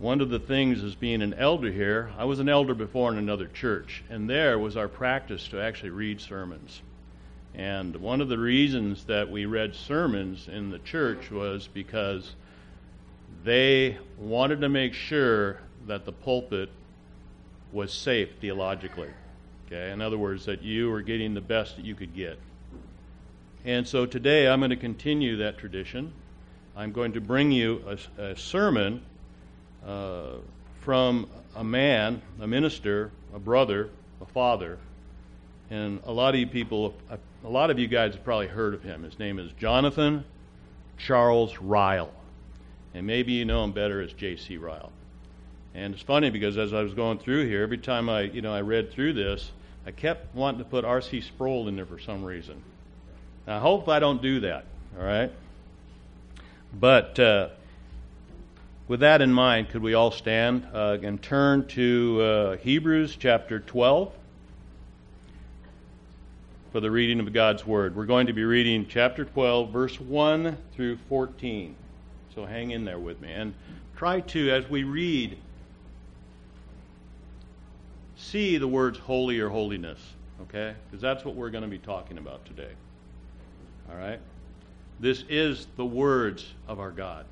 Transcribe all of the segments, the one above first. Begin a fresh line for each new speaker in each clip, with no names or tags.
one of the things as being an elder here, I was an elder before in another church, and there was our practice to actually read sermons. And one of the reasons that we read sermons in the church was because they wanted to make sure that the pulpit was safe theologically. Okay? In other words, that you were getting the best that you could get. And so today I'm going to continue that tradition. I'm going to bring you a sermon from a man, a minister, a brother, a father. And a lot of you guys have probably heard of him. His name is Jonathan Charles Ryle. And maybe you know him better as J.C. Ryle. And it's funny because as I was going through here, every time I read through this, I kept wanting to put R.C. Sproul in there for some reason. Now, I hope I don't do that, all right? But with that in mind, could we all stand and turn to Hebrews chapter 12 for the reading of God's Word. We're going to be reading chapter 12, verse 1 through 14. So hang in there with me. And try to, as we read, see the words holy or holiness, okay? Because that's what we're going to be talking about today. All right? This is the words of our God.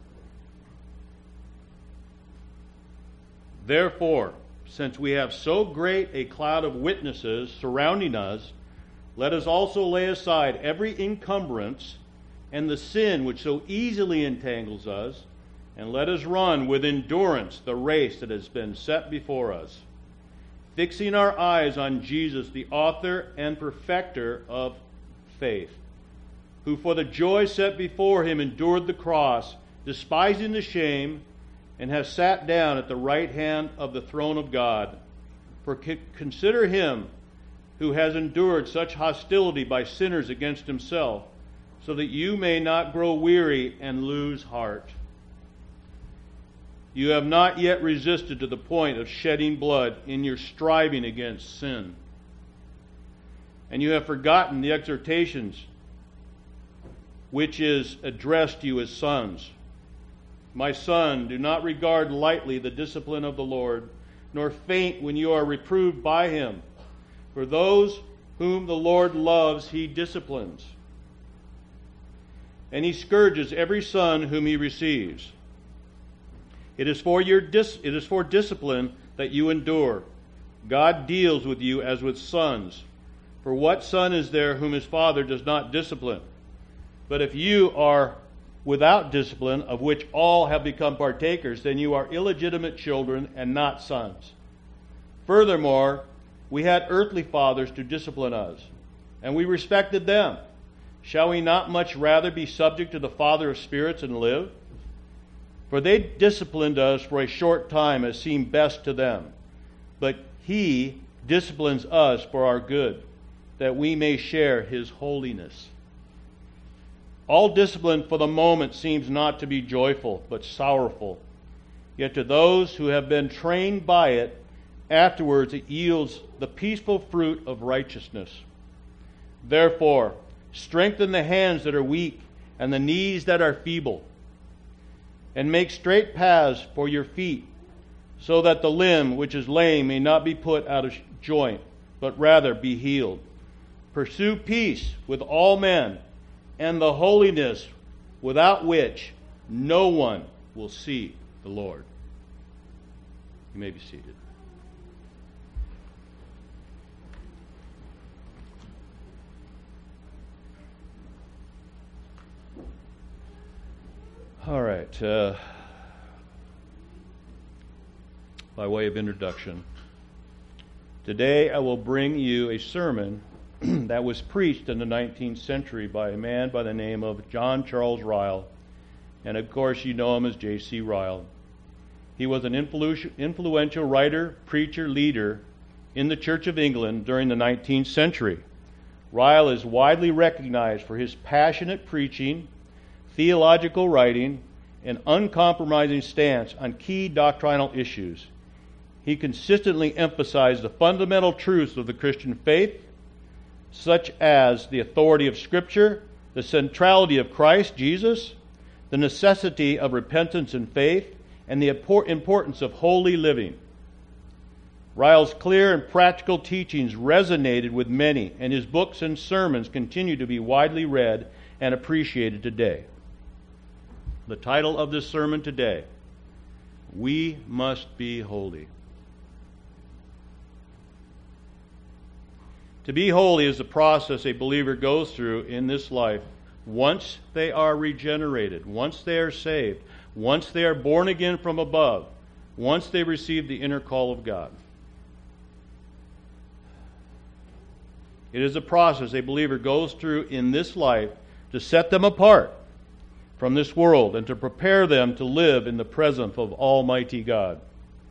Therefore, since we have so great a cloud of witnesses surrounding us, let us also lay aside every encumbrance and the sin which so easily entangles us, and let us run with endurance the race that has been set before us, fixing our eyes on Jesus, the author and perfecter of faith, who for the joy set before him endured the cross, despising the shame, and has sat down at the right hand of the throne of God. For consider him who has endured such hostility by sinners against himself, so that you may not grow weary and lose heart. You have not yet resisted to the point of shedding blood in your striving against sin. And you have forgotten the exhortations which is addressed to you as sons. My son, do not regard lightly the discipline of the Lord, nor faint when you are reproved by him. For those whom the Lord loves, he disciplines, and he scourges every son whom he receives. It is for discipline that you endure. God deals with you as with sons. For what son is there whom his father does not discipline? But if you are without discipline, of which all have become partakers, then you are illegitimate children and not sons. Furthermore, we had earthly fathers to discipline us, and we respected them. Shall we not much rather be subject to the Father of spirits and live? For they disciplined us for a short time as seemed best to them. But he disciplines us for our good, that we may share his holiness. All discipline for the moment seems not to be joyful, but sorrowful. Yet to those who have been trained by it, afterwards it yields the peaceful fruit of righteousness. Therefore, strengthen the hands that are weak and the knees that are feeble, and make straight paths for your feet, so that the limb which is lame may not be put out of joint, but rather be healed. Pursue peace with all men, and the holiness without which no one will see the Lord. You may be seated. All right. By way of introduction, today I will bring you a sermon that was preached in the 19th century by a man by the name of John Charles Ryle. And of course you know him as J.C. Ryle. He was an influential writer, preacher, leader in the Church of England during the 19th century. Ryle is widely recognized for his passionate preaching, theological writing, and uncompromising stance on key doctrinal issues. He consistently emphasized the fundamental truths of the Christian faith, such as the authority of Scripture, the centrality of Christ Jesus, the necessity of repentance and faith, and the importance of holy living. Ryle's clear and practical teachings resonated with many, and his books and sermons continue to be widely read and appreciated today. The title of this sermon today, We Must Be Holy. To be holy is the process a believer goes through in this life once they are regenerated, once they are saved, once they are born again from above, once they receive the inner call of God. It is a process a believer goes through in this life to set them apart from this world and to prepare them to live in the presence of Almighty God.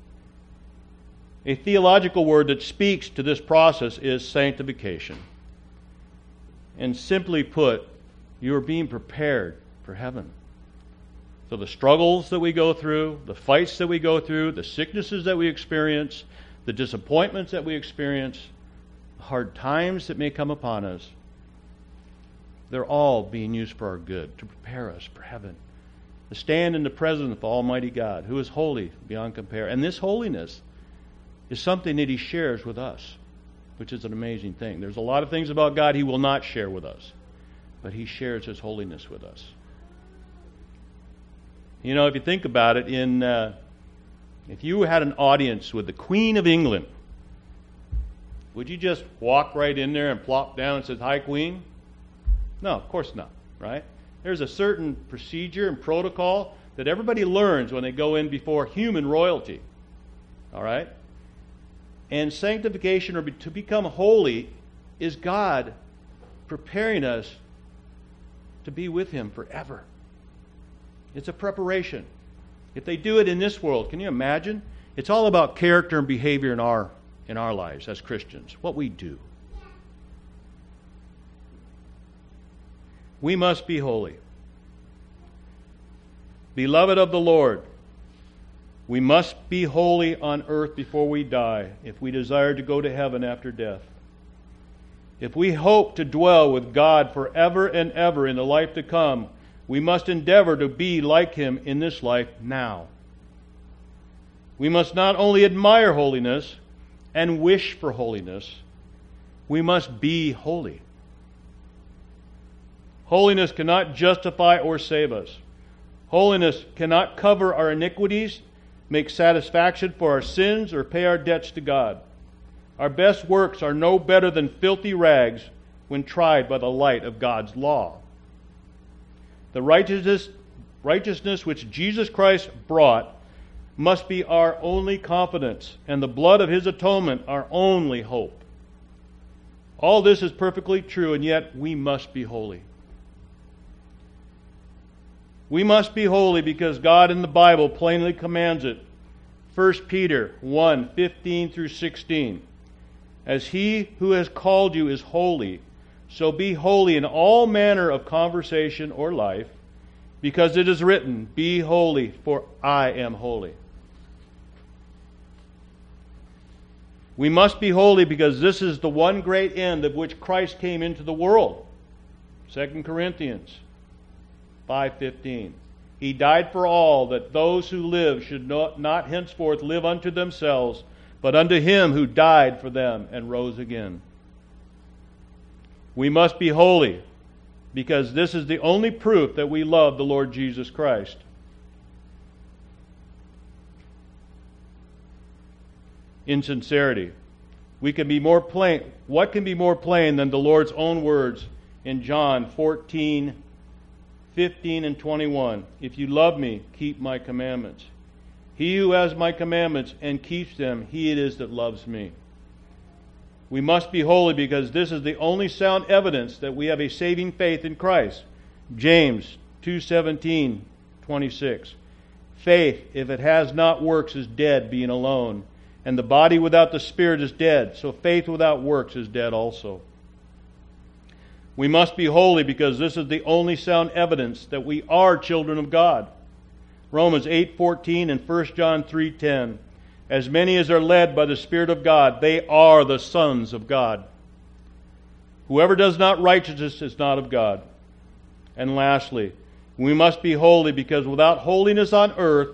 A theological word that speaks to this process is sanctification. And simply put, you are being prepared for heaven. So the struggles that we go through, the fights that we go through, the sicknesses that we experience, the disappointments that we experience, the hard times that may come upon us, they're all being used for our good, to prepare us for heaven, to stand in the presence of Almighty God, who is holy beyond compare. And this holiness is something that He shares with us, which is an amazing thing. There's a lot of things about God He will not share with us, but He shares His holiness with us. You know, if you think about it, if you had an audience with the Queen of England, would you just walk right in there and plop down and say, "Hi, Queen"? No, of course not, right? There's a certain procedure and protocol that everybody learns when they go in before human royalty. All right? And sanctification, or to become holy, is God preparing us to be with Him forever. It's a preparation. If they do it in this world, can you imagine? It's all about character and behavior in our lives as Christians, what we do. We must be holy. Beloved of the Lord, we must be holy on earth before we die if we desire to go to heaven after death. If we hope to dwell with God forever and ever in the life to come, we must endeavor to be like Him in this life now. We must not only admire holiness and wish for holiness, we must be holy. Holiness cannot justify or save us. Holiness cannot cover our iniquities, make satisfaction for our sins, or pay our debts to God. Our best works are no better than filthy rags when tried by the light of God's law. The righteousness which Jesus Christ brought must be our only confidence, and the blood of His atonement our only hope. All this is perfectly true, and yet we must be holy. We must be holy because God in the Bible plainly commands it. 1 Peter 1:15 through 16. As He who has called you is holy, so be holy in all manner of conversation or life, because it is written, "Be holy, for I am holy." We must be holy because this is the one great end of which Christ came into the world. 2 Corinthians 5:15. He died for all, that those who live should not henceforth live unto themselves, but unto Him who died for them and rose again. We must be holy because this is the only proof that we love the Lord Jesus Christ. In sincerity, we can be more plain. What can be more plain than the Lord's own words in John 14:15 and 21. If you love me, keep my commandments. He who has my commandments and keeps them, he it is that loves me. We must be holy because this is the only sound evidence that we have a saving faith in Christ. James 2:17-26. Faith, if it has not works, is dead, being alone. And the body without the Spirit is dead. So faith without works is dead also. We must be holy because this is the only sound evidence that we are children of God. Romans 8:14 and 1 John 3:10. As many as are led by the Spirit of God, they are the sons of God. Whoever does not righteousness is not of God. And lastly, we must be holy because without holiness on earth,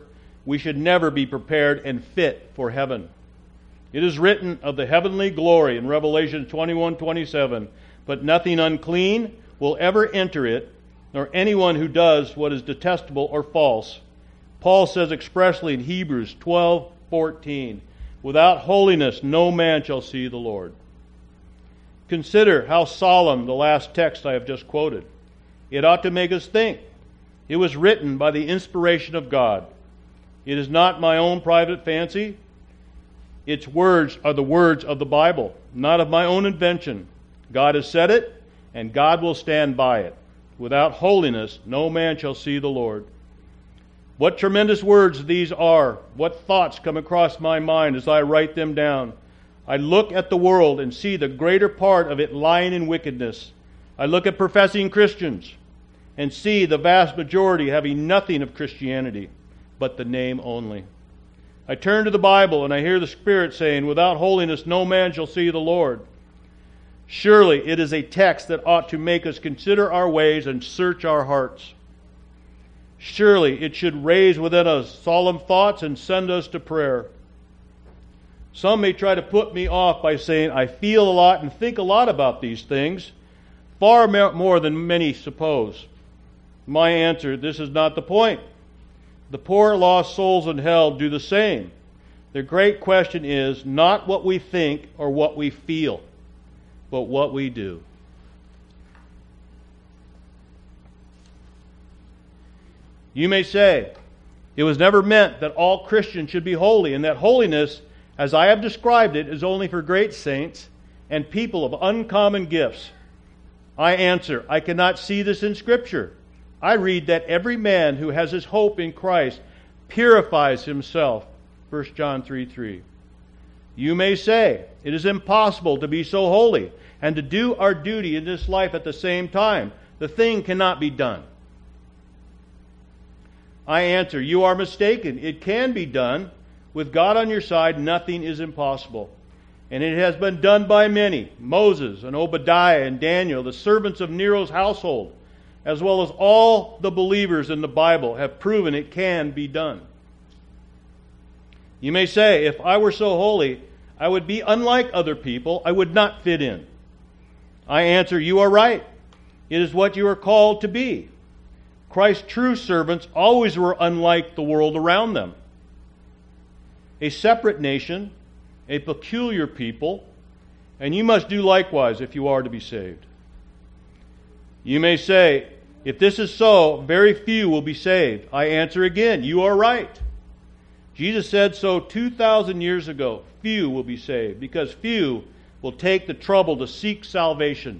we should never be prepared and fit for heaven. It is written of the heavenly glory in Revelation 21:27, but nothing unclean will ever enter it, nor anyone who does what is detestable or false. Paul says expressly in Hebrews 12:14, without holiness no man shall see the Lord. Consider how solemn the last text I have just quoted. It ought to make us think. It was written by the inspiration of God. It is not my own private fancy. Its words are the words of the Bible, not of my own invention. God has said it, and God will stand by it. Without holiness, no man shall see the Lord. What tremendous words these are. What thoughts come across my mind as I write them down. I look at the world and see the greater part of it lying in wickedness. I look at professing Christians and see the vast majority having nothing of Christianity, but the name only. I turn to the Bible and I hear the Spirit saying, without holiness no man shall see the Lord. Surely it is a text that ought to make us consider our ways and search our hearts. Surely it should raise within us solemn thoughts and send us to prayer. Some may try to put me off by saying I feel a lot and think a lot about these things, far more than many suppose. My answer, this is not the point. The poor lost souls in hell do the same. The great question is not what we think or what we feel, but what we do. You may say, it was never meant that all Christians should be holy, and that holiness, as I have described it, is only for great saints and people of uncommon gifts. I answer, I cannot see this in Scripture. I read that every man who has his hope in Christ purifies himself. 1 John 3:3. You may say, it is impossible to be so holy and to do our duty in this life at the same time. The thing cannot be done. I answer, you are mistaken. It can be done. With God on your side, nothing is impossible. And it has been done by many. Moses and Obadiah and Daniel, the servants of Nero's household, as well as all the believers in the Bible, have proven it can be done. You may say, if I were so holy, I would be unlike other people. I would not fit in. I answer, you are right. It is what you are called to be. Christ's true servants always were unlike the world around them. A separate nation, a peculiar people, and you must do likewise if you are to be saved. You may say, if this is so, very few will be saved. I answer again, you are right. Jesus said so 2,000 years ago. Few will be saved, because few will take the trouble to seek salvation.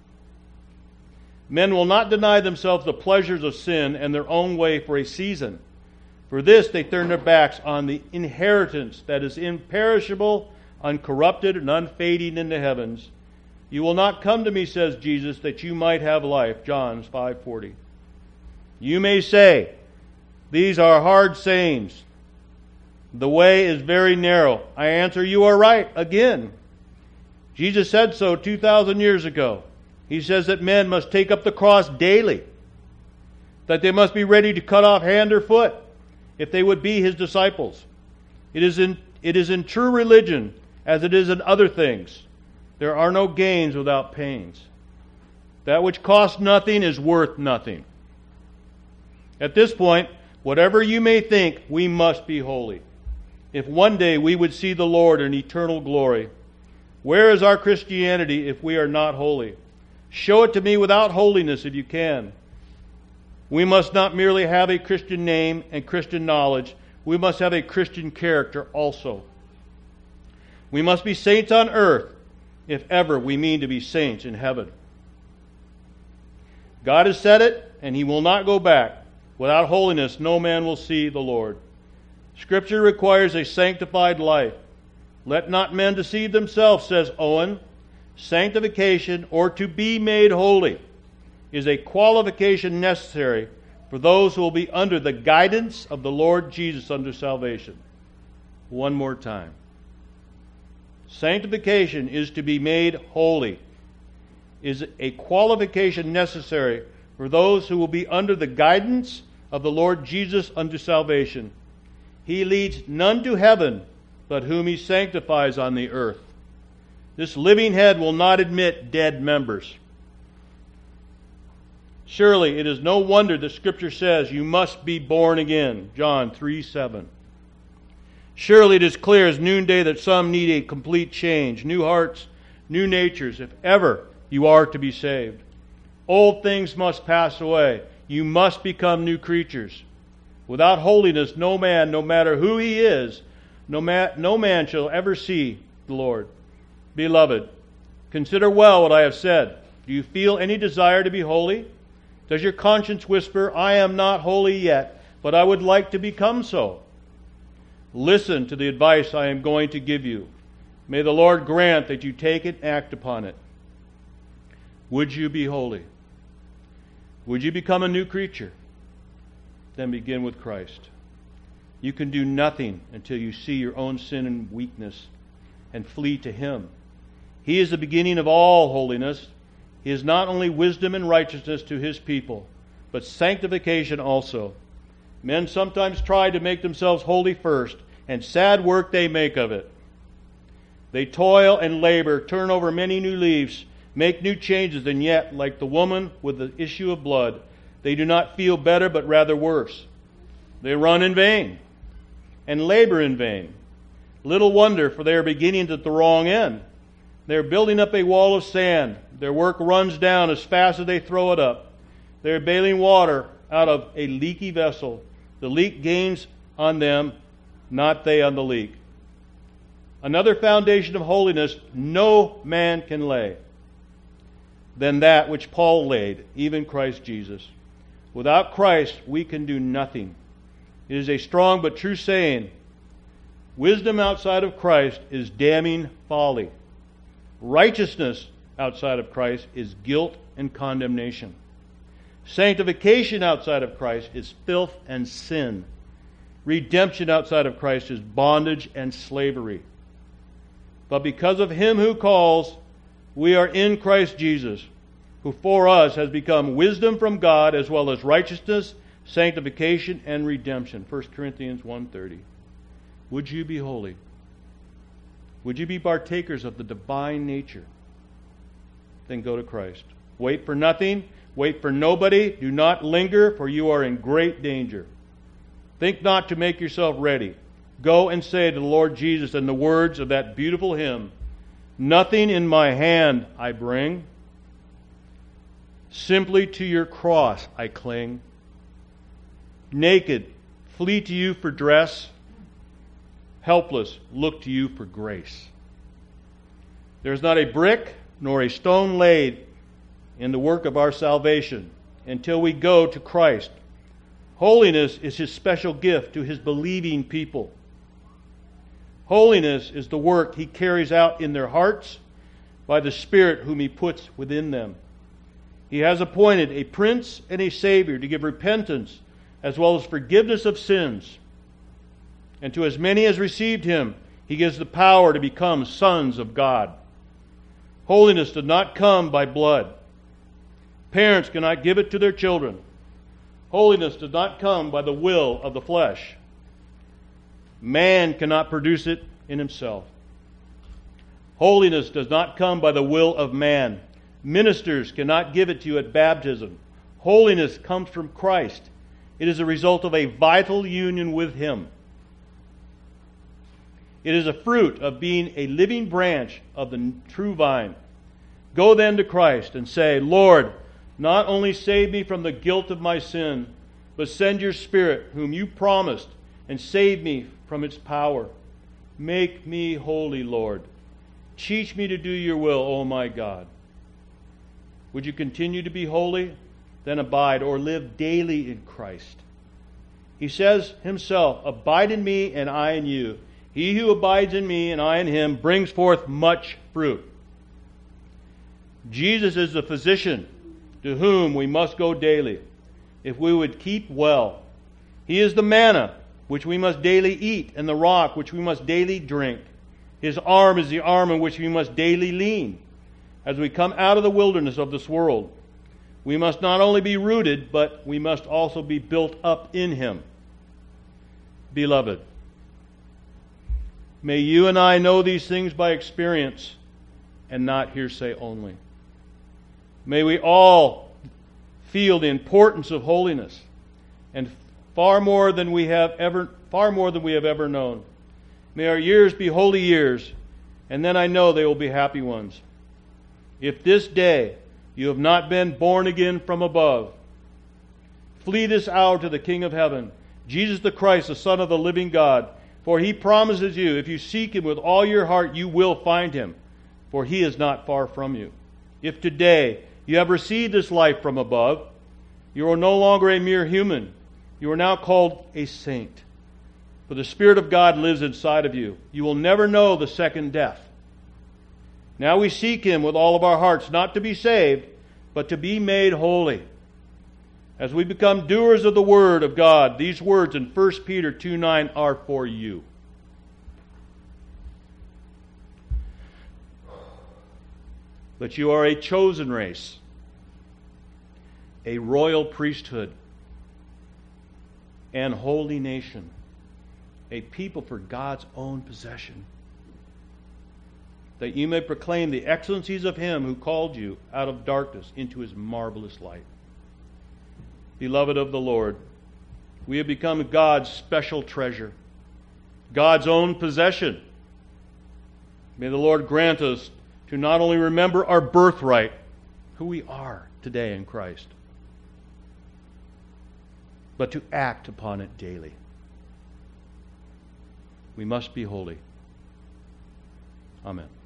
Men will not deny themselves the pleasures of sin and their own way for a season. For this they turn their backs on the inheritance that is imperishable, uncorrupted, and unfading in the heavens. You will not come to me, says Jesus, that you might have life. John 5:40. You may say, these are hard sayings. The way is very narrow. I answer, you are right. Again, Jesus said so 2,000 years ago. He says that men must take up the cross daily, that they must be ready to cut off hand or foot if they would be His disciples. It is in true religion as it is in other things. There are no gains without pains. That which costs nothing is worth nothing. At this point, whatever you may think, we must be holy. If one day we would see the Lord in eternal glory, where is our Christianity if we are not holy? Show it to me without holiness if you can. We must not merely have a Christian name and Christian knowledge. We must have a Christian character also. We must be saints on earth if ever we mean to be saints in heaven. God has said it, and He will not go back. Without holiness, no man will see the Lord. Scripture requires a sanctified life. Let not men deceive themselves, says Owen. Sanctification, or to be made holy, is a qualification necessary for those who will be under the guidance of the Lord Jesus unto salvation. One more time. Sanctification is to be made holy, is a qualification necessary for those who will be under the guidance of the Lord Jesus unto salvation. He leads none to heaven, but whom he sanctifies on the earth. This living head will not admit dead members. Surely it is no wonder that Scripture says you must be born again. John 3:7. Surely it is clear as noonday that some need a complete change, new hearts, new natures, if ever you are to be saved. Old things must pass away. You must become new creatures. Without holiness, no man, no matter who he is, no man shall ever see the Lord. Beloved, consider well what I have said. Do you feel any desire to be holy? Does your conscience whisper, I am not holy yet, but I would like to become so? Listen to the advice I am going to give you. May the Lord grant that you take it and act upon it. Would you be holy? Would you become a new creature? Then begin with Christ. You can do nothing until you see your own sin and weakness and flee to Him. He is the beginning of all holiness. He is not only wisdom and righteousness to His people, but sanctification also. Men sometimes try to make themselves holy first, and sad work they make of it. They toil and labor, turn over many new leaves, make new changes, and yet, like the woman with the issue of blood, they do not feel better, but rather worse. They run in vain and labor in vain. Little wonder, for they are beginning at the wrong end. They are building up a wall of sand. Their work runs down as fast as they throw it up. They are bailing water out of a leaky vessel. The leak gains on them, not they on the leak. Another foundation of holiness no man can lay than that which Paul laid, even Christ Jesus. Without Christ, we can do nothing. It is a strong but true saying. Wisdom outside of Christ is damning folly. Righteousness outside of Christ is guilt and condemnation. Sanctification outside of Christ is filth and sin. Redemption outside of Christ is bondage and slavery. But because of Him who calls, we are in Christ Jesus, who for us has become wisdom from God as well as righteousness, sanctification, and redemption. 1 Corinthians 1:30. Would you be holy? Would you be partakers of the divine nature? Then go to Christ. Wait for nothing. Wait for nobody. Do not linger, for you are in great danger. Think not to make yourself ready. Go and say to the Lord Jesus in the words of that beautiful hymn, nothing in my hand I bring. Simply to your cross I cling. Naked, flee to you for dress. Helpless, look to you for grace. There is not a brick nor a stone laid in the work of our salvation until we go to Christ. Holiness is His special gift to His believing people. Holiness is the work He carries out in their hearts by the Spirit whom He puts within them. He has appointed a Prince and a Savior to give repentance as well as forgiveness of sins. And to as many as received Him, He gives the power to become sons of God. Holiness does not come by blood. Parents cannot give it to their children. Holiness does not come by the will of the flesh. Man cannot produce it in himself. Holiness does not come by the will of man. Ministers cannot give it to you at baptism. Holiness comes from Christ. It is a result of a vital union with Him. It is a fruit of being a living branch of the true vine. Go then to Christ and say, Lord, not only save me from the guilt of my sin, but send your Spirit, whom you promised, and save me from its power. Make me holy, Lord. Teach me to do your will, O my God. Would you continue to be holy? Then abide or live daily in Christ. He says Himself, abide in me and I in you. He who abides in me and I in him brings forth much fruit. Jesus is the physician to whom we must go daily if we would keep well. He is the manna which we must daily eat and the rock which we must daily drink. His arm is the arm in which we must daily lean. As we come out of the wilderness of this world, we must not only be rooted, but we must also be built up in Him. Beloved, May you and I know these things by experience and not hearsay only. May we all feel the importance of holiness, and far more than we have ever known. May our years be holy years, and then I know they will be happy ones. If this day you have not been born again from above, flee this hour to the King of heaven, Jesus the Christ, the Son of the living God. For He promises you, if you seek Him with all your heart, you will find Him, for He is not far from you. If today you have received this life from above, you are no longer a mere human. You are now called a saint. For the Spirit of God lives inside of you. You will never know the second death. Now we seek Him with all of our hearts, not to be saved, but to be made holy. As we become doers of the Word of God, these words in 1 Peter 2:9 are for you. But you are a chosen race, a royal priesthood, and holy nation, a people for God's own possession, that you may proclaim the excellencies of Him who called you out of darkness into His marvelous light. Beloved of the Lord, we have become God's special treasure, God's own possession. May the Lord grant us to not only remember our birthright, who we are today in Christ, but to act upon it daily. We must be holy. Amen.